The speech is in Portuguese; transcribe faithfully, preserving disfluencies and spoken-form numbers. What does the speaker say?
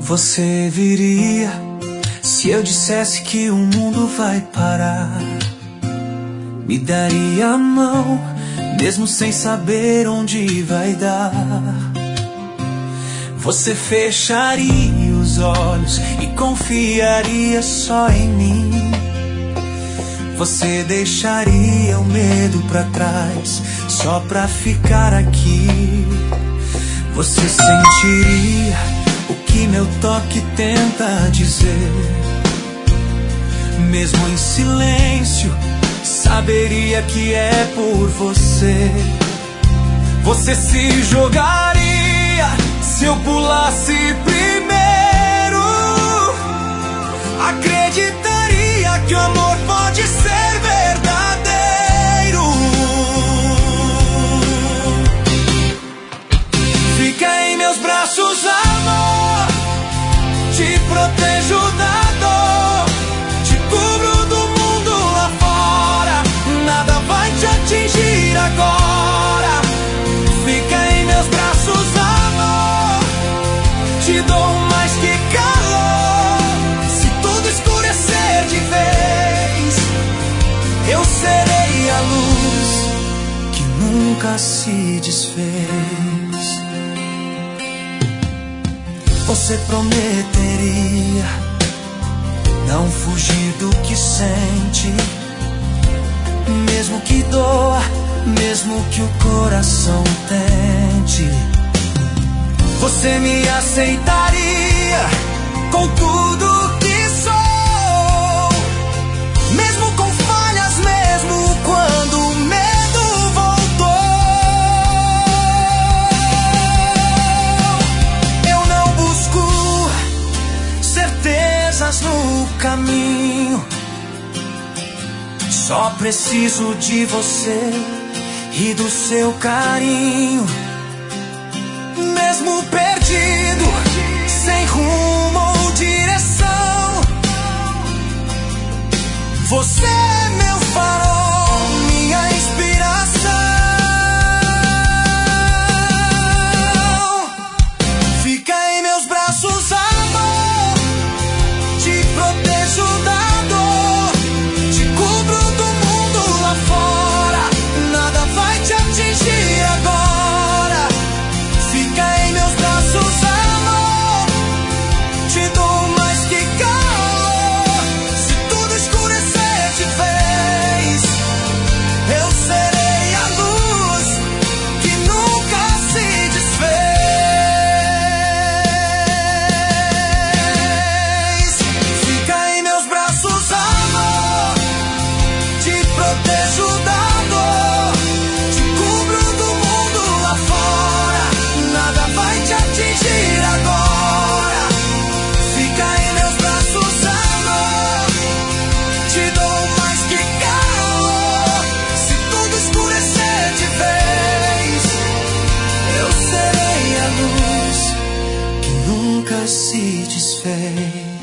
você viria se eu dissesse que o mundo vai parar? Me daria a mão, mesmo sem saber onde vai dar. Você fecharia os olhos e confiaria só em mim. Você deixaria o medo pra trás só pra ficar aqui. Você sentiria o que meu toque tenta dizer. Mesmo em silêncio, saberia que é por você. Você se jogaria se eu pulasse primeiro. Acreditaria que o amor pode ser verdadeiro. Fica em meus braços, amor. Te protejo da dor. Te cubro do mundo lá fora. Nada vai te atingir agora. Fica em meus braços, amor. Te dou mais que calor. Se tudo escurecer de vez, eu serei a luz que nunca se desfez. Você prometeria não fugir do que sente, mesmo que doa, mesmo que o coração tente. Você me aceitaria com tudo que sou, mesmo com falhas, mesmo quando o medo voltou. Eu não busco certezas no caminho, só preciso de você e do seu carinho. Mesmo perdido, sem rumo ou direção, você é meu farol, minha inspiração. Fica em meus braços, amor. Te protejo da dor. Te cubro do mundo lá fora. Nada vai te atingir agora. Fica em meus braços, amor. Te dou mais que calor. Se tudo escurecer de vez, eu serei a luz que nunca se desfez. Fica em meus braços, amor. Te protejo da dor. Te cubro do mundo lá fora. Nada vai te atingir agora. Fica em meus braços, amor. Te dou mais que calor. Se tudo escurecer de vez, eu serei a luz que nunca se desfez.